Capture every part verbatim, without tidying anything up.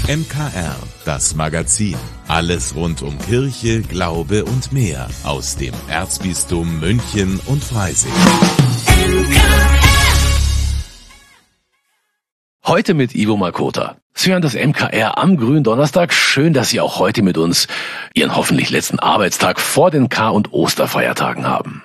M K R, das Magazin. Alles rund um Kirche, Glaube und mehr aus dem Erzbistum München und Freising. Heute mit Ivo Makota. Sie hören das M K R am Gründonnerstag. Schön, dass Sie auch heute mit uns Ihren hoffentlich letzten Arbeitstag vor den Kar- und Osterfeiertagen haben.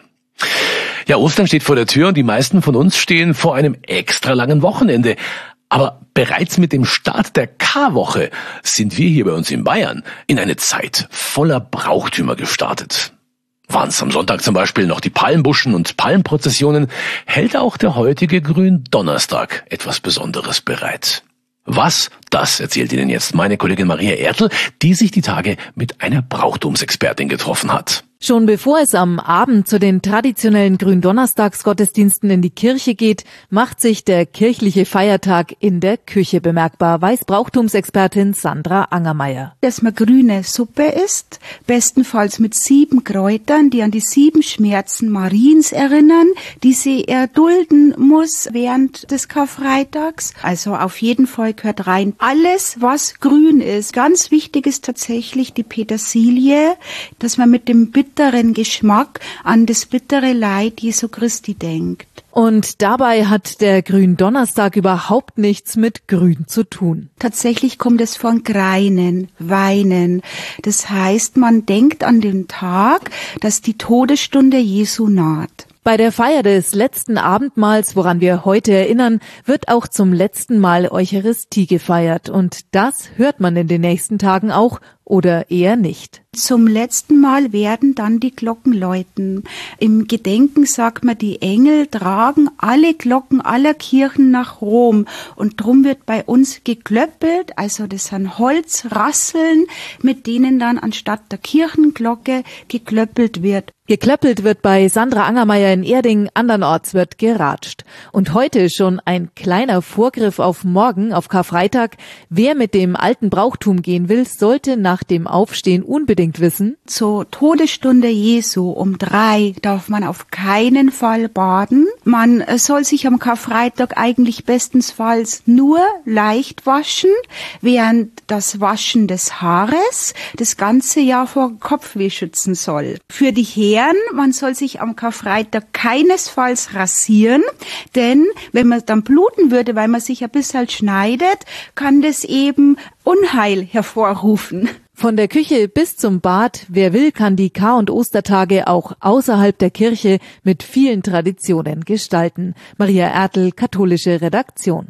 Ja, Ostern steht vor der Tür und die meisten von uns stehen vor einem extra langen Wochenende. Aber bereits mit dem Start der Karwoche sind wir hier bei uns in Bayern in eine Zeit voller Brauchtümer gestartet. Waren es am Sonntag zum Beispiel noch die Palmbuschen und Palmprozessionen, hält auch der heutige Gründonnerstag etwas Besonderes bereit. Was? Das erzählt Ihnen jetzt meine Kollegin Maria Ertl, die sich die Tage mit einer Brauchtumsexpertin getroffen hat. Schon bevor es am Abend zu den traditionellen Gründonnerstagsgottesdiensten in die Kirche geht, macht sich der kirchliche Feiertag in der Küche bemerkbar, weiß Brauchtumsexpertin Sandra Angermeier. Dass man grüne Suppe isst, bestenfalls mit sieben Kräutern, die an die sieben Schmerzen Mariens erinnern, die sie erdulden muss während des Karfreitags. Also auf jeden Fall gehört rein alles, was grün ist. Ganz wichtig ist tatsächlich die Petersilie, dass man mit dem bitteren Geschmack an das bittere Leid Jesu Christi denkt. Und dabei hat der Gründonnerstag überhaupt nichts mit Grün zu tun. Tatsächlich kommt es von Greinen, Weinen. Das heißt, man denkt an den Tag, dass die Todesstunde Jesu naht. Bei der Feier des letzten Abendmahls, woran wir heute erinnern, wird auch zum letzten Mal Eucharistie gefeiert. Und das hört man in den nächsten Tagen auch oder eher nicht. Zum letzten Mal werden dann die Glocken läuten. Im Gedenken sagt man, die Engel tragen alle Glocken aller Kirchen nach Rom. Und drum wird bei uns geklöppelt, also das sind Holzrasseln, mit denen dann anstatt der Kirchenglocke geklöppelt wird. Geklöppelt wird bei Sandra Angermeier in Erding, andernorts wird geratscht. Und heute schon ein kleiner Vorgriff auf morgen, auf Karfreitag. Wer mit dem alten Brauchtum gehen will, sollte nach dem Aufstehen unbedingt wissen: Zur Todesstunde Jesu um drei darf man auf keinen Fall baden. Man soll sich am Karfreitag eigentlich bestensfalls nur leicht waschen, während das Waschen des Haares das ganze Jahr vor Kopfweh schützen soll. Für die Herren, man soll sich am Karfreitag keinesfalls rasieren, denn wenn man dann bluten würde, weil man sich ein bisschen schneidet, kann das eben Unheil hervorrufen. Von der Küche bis zum Bad, wer will, kann die Kar- und Ostertage auch außerhalb der Kirche mit vielen Traditionen gestalten. Maria Ertl, katholische Redaktion.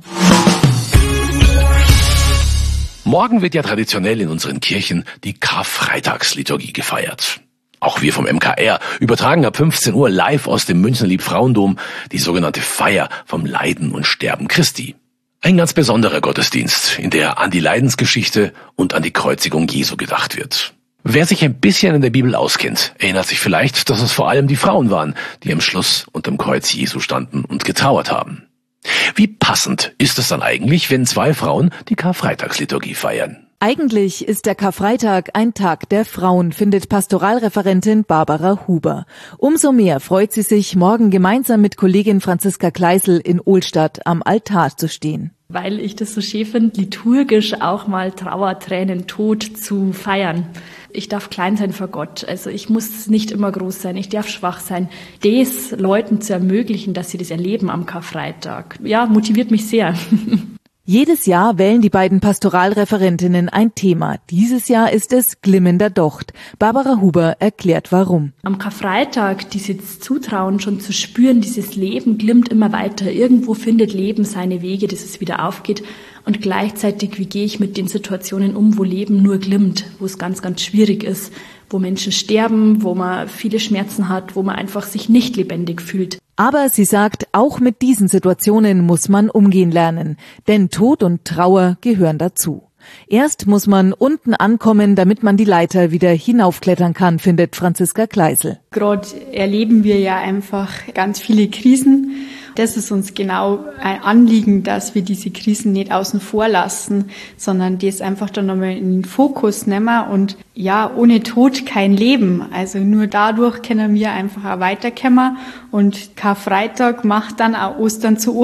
Morgen wird ja traditionell in unseren Kirchen die Karfreitagsliturgie gefeiert. Auch wir vom M K R übertragen ab fünfzehn Uhr live aus dem Münchner Liebfrauendom die sogenannte Feier vom Leiden und Sterben Christi. Ein ganz besonderer Gottesdienst, in der an die Leidensgeschichte und an die Kreuzigung Jesu gedacht wird. Wer sich ein bisschen in der Bibel auskennt, erinnert sich vielleicht, dass es vor allem die Frauen waren, die am Schluss unterm Kreuz Jesu standen und getrauert haben. Wie passend ist es dann eigentlich, wenn zwei Frauen die Karfreitagsliturgie feiern? Eigentlich ist der Karfreitag ein Tag der Frauen, findet Pastoralreferentin Barbara Huber. Umso mehr freut sie sich, morgen gemeinsam mit Kollegin Franziska Kleisel in Ohlstadt am Altar zu stehen. Weil ich das so schön finde, liturgisch auch mal Trauer, Tränen, Tod zu feiern. Ich darf klein sein vor Gott, also ich muss nicht immer groß sein, ich darf schwach sein. Das Leuten zu ermöglichen, dass sie das erleben am Karfreitag, ja, motiviert mich sehr. Jedes Jahr wählen die beiden Pastoralreferentinnen ein Thema. Dieses Jahr ist es glimmender Docht. Barbara Huber erklärt warum. Am Karfreitag dieses Zutrauen schon zu spüren, dieses Leben glimmt immer weiter. Irgendwo findet Leben seine Wege, dass es wieder aufgeht. Und gleichzeitig, wie gehe ich mit den Situationen um, wo Leben nur glimmt, wo es ganz, ganz schwierig ist, wo Menschen sterben, wo man viele Schmerzen hat, wo man einfach sich nicht lebendig fühlt. Aber sie sagt, auch mit diesen Situationen muss man umgehen lernen, denn Tod und Trauer gehören dazu. Erst muss man unten ankommen, damit man die Leiter wieder hinaufklettern kann, findet Franziska Kleisel. Gerade erleben wir ja einfach ganz viele Krisen. Das ist uns genau ein Anliegen, dass wir diese Krisen nicht außen vor lassen, sondern das einfach dann nochmal in den Fokus nehmen. Und ja, ohne Tod kein Leben. Also nur dadurch können wir einfach auch weiterkommen. Und Karfreitag macht dann auch Ostern zu Ostern.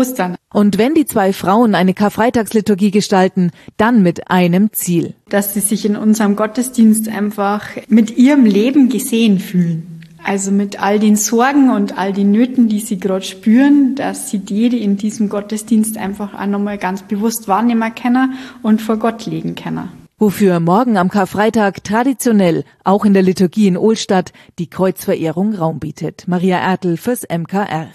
Und wenn die zwei Frauen eine Karfreitagsliturgie gestalten, dann mit einem Ziel. Dass sie sich in unserem Gottesdienst einfach mit ihrem Leben gesehen fühlen. Also mit all den Sorgen und all den Nöten, die sie gerade spüren, dass sie die in diesem Gottesdienst einfach auch nochmal ganz bewusst wahrnehmen können und vor Gott legen können. Wofür morgen am Karfreitag traditionell, auch in der Liturgie in Ohlstadt, die Kreuzverehrung Raum bietet. Maria Ertl fürs M K R.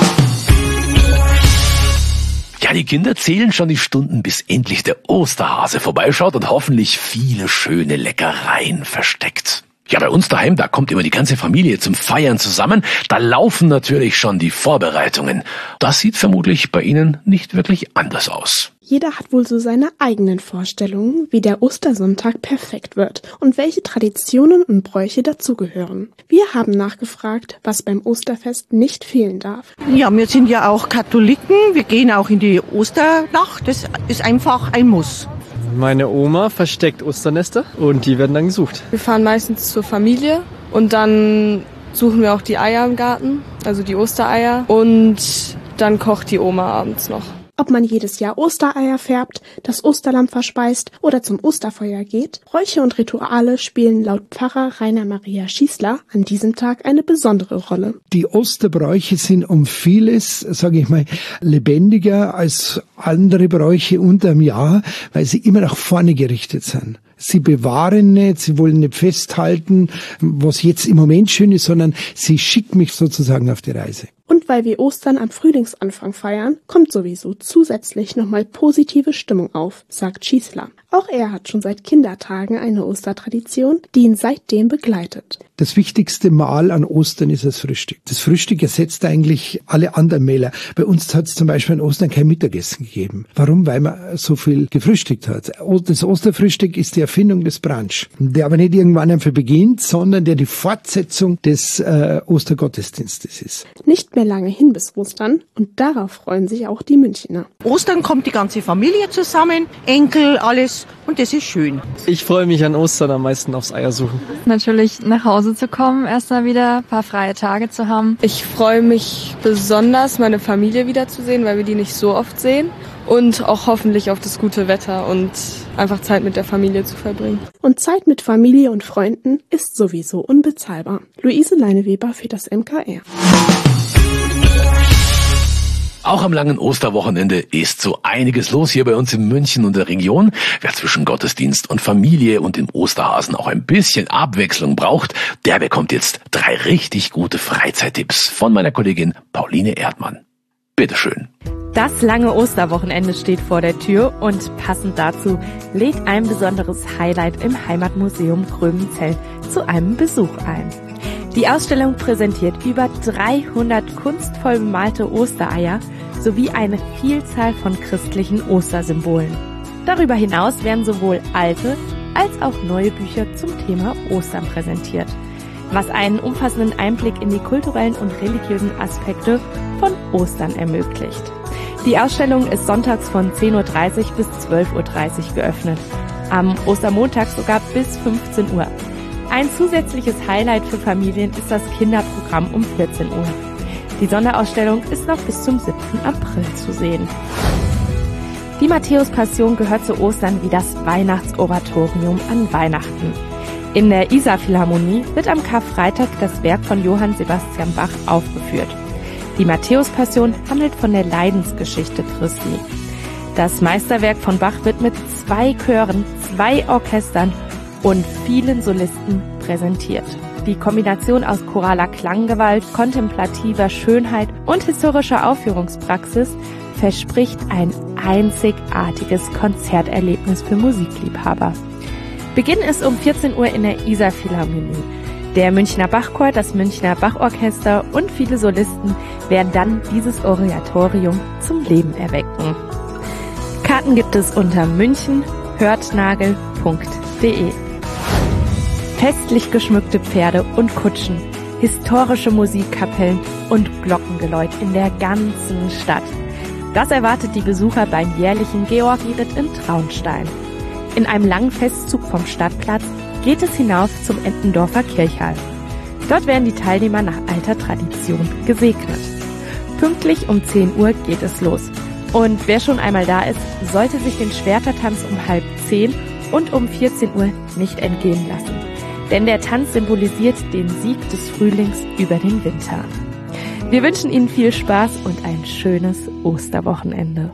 Ja, die Kinder zählen schon die Stunden, bis endlich der Osterhase vorbeischaut und hoffentlich viele schöne Leckereien versteckt. Ja, bei uns daheim, da kommt immer die ganze Familie zum Feiern zusammen. Da laufen natürlich schon die Vorbereitungen. Das sieht vermutlich bei Ihnen nicht wirklich anders aus. Jeder hat wohl so seine eigenen Vorstellungen, wie der Ostersonntag perfekt wird und welche Traditionen und Bräuche dazugehören. Wir haben nachgefragt, was beim Osterfest nicht fehlen darf. Ja, wir sind ja auch Katholiken. Wir gehen auch in die Osternacht. Das ist einfach ein Muss. Meine Oma versteckt Osternester und die werden dann gesucht. Wir fahren meistens zur Familie und dann suchen wir auch die Eier im Garten, also die Ostereier, und dann kocht die Oma abends noch. Ob man jedes Jahr Ostereier färbt, das Osterlamm verspeist oder zum Osterfeuer geht, Bräuche und Rituale spielen laut Pfarrer Rainer Maria Schießler an diesem Tag eine besondere Rolle. Die Osterbräuche sind um vieles, sage ich mal, lebendiger als andere Bräuche unterm Jahr, weil sie immer nach vorne gerichtet sind. Sie bewahren nicht, sie wollen nicht festhalten, was jetzt im Moment schön ist, sondern sie schicken mich sozusagen auf die Reise. Und weil wir Ostern am Frühlingsanfang feiern, kommt sowieso zusätzlich nochmal positive Stimmung auf, sagt Schießler. Auch er hat schon seit Kindertagen eine Ostertradition, die ihn seitdem begleitet. Das wichtigste Mahl an Ostern ist das Frühstück. Das Frühstück ersetzt eigentlich alle anderen Mähler. Bei uns hat es zum Beispiel an Ostern kein Mittagessen gegeben. Warum? Weil man so viel gefrühstückt hat. Das Osterfrühstück ist die Erfindung des Brunch, der aber nicht irgendwann einfach beginnt, sondern der die Fortsetzung des äh, Ostergottesdienstes ist. Nicht mehr lange hin bis Ostern und darauf freuen sich auch die Münchner. Ostern kommt die ganze Familie zusammen, Enkel, alles, und das ist schön. Ich freue mich an Ostern am meisten aufs Eiersuchen. Natürlich nach Hause zu kommen, erstmal wieder ein paar freie Tage zu haben. Ich freue mich besonders, meine Familie wiederzusehen, weil wir die nicht so oft sehen. Und auch hoffentlich auf das gute Wetter und einfach Zeit mit der Familie zu verbringen. Und Zeit mit Familie und Freunden ist sowieso unbezahlbar. Luise Leineweber für das M K R. Auch am langen Osterwochenende ist so einiges los hier bei uns in München und der Region. Wer zwischen Gottesdienst und Familie und dem Osterhasen auch ein bisschen Abwechslung braucht, der bekommt jetzt drei richtig gute Freizeittipps von meiner Kollegin Pauline Erdmann. Bitteschön. Das lange Osterwochenende steht vor der Tür und passend dazu lädt ein besonderes Highlight im Heimatmuseum Gröbenzell zu einem Besuch ein. Die Ausstellung präsentiert über dreihundert kunstvoll bemalte Ostereier sowie eine Vielzahl von christlichen Ostersymbolen. Darüber hinaus werden sowohl alte als auch neue Bücher zum Thema Ostern präsentiert, was einen umfassenden Einblick in die kulturellen und religiösen Aspekte von Ostern ermöglicht. Die Ausstellung ist sonntags von zehn Uhr dreißig bis zwölf Uhr dreißig geöffnet, am Ostermontag sogar bis fünfzehn Uhr. Ein zusätzliches Highlight für Familien ist das Kinderprogramm um vierzehn Uhr. Die Sonderausstellung ist noch bis zum siebten April zu sehen. Die Matthäus-Passion gehört zu Ostern wie das Weihnachtsoratorium an Weihnachten. In der Isar-Philharmonie wird am Karfreitag das Werk von Johann Sebastian Bach aufgeführt. Die Matthäus-Passion handelt von der Leidensgeschichte Christi. Das Meisterwerk von Bach wird mit zwei Chören, zwei Orchestern und vielen Solisten präsentiert. Die Kombination aus choraler Klanggewalt, kontemplativer Schönheit und historischer Aufführungspraxis verspricht ein einzigartiges Konzerterlebnis für Musikliebhaber. Beginn ist um vierzehn Uhr in der Isar Philharmonie. Der Münchner Bachchor, das Münchner Bachorchester und viele Solisten werden dann dieses Oratorium zum Leben erwecken. Karten gibt es unter münchen hörtnagel punkt de. Festlich geschmückte Pferde und Kutschen, historische Musikkapellen und Glockengeläut in der ganzen Stadt. Das erwartet die Besucher beim jährlichen Georgi-Ritt in Traunstein. In einem langen Festzug vom Stadtplatz geht es hinauf zum Entendorfer Kirchhall. Dort werden die Teilnehmer nach alter Tradition gesegnet. Pünktlich um zehn Uhr geht es los. Und wer schon einmal da ist, sollte sich den Schwertertanz um halb zehn und um vierzehn Uhr nicht entgehen lassen. Denn der Tanz symbolisiert den Sieg des Frühlings über den Winter. Wir wünschen Ihnen viel Spaß und ein schönes Osterwochenende.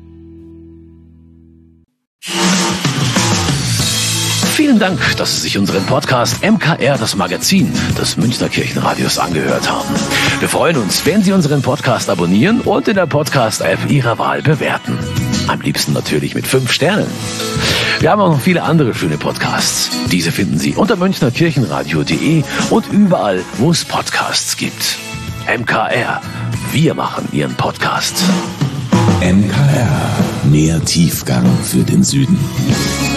Vielen Dank, dass Sie sich unseren Podcast M K R, das Magazin des Münchner Kirchenradios, angehört haben. Wir freuen uns, wenn Sie unseren Podcast abonnieren und in der Podcast-App Ihrer Wahl bewerten. Am liebsten natürlich mit fünf Sternen. Wir haben auch noch viele andere schöne Podcasts. Diese finden Sie unter münchner kirchenradio punkt de und überall, wo es Podcasts gibt. M K R, wir machen Ihren Podcast. M K R, mehr Tiefgang für den Süden.